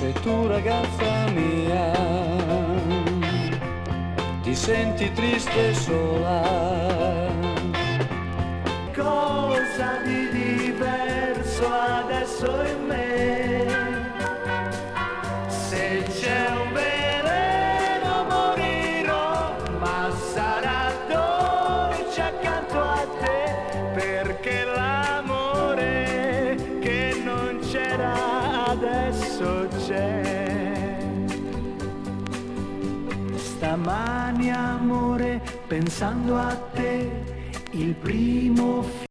E tu ragazza mia, ti senti triste e sola. Cosa di diverso adesso in me? Se c'è un veleno morirò, ma sarà dolce accanto a te, perché l'amore che non c'era adesso c'è. Stamani amore, pensando a te, il primo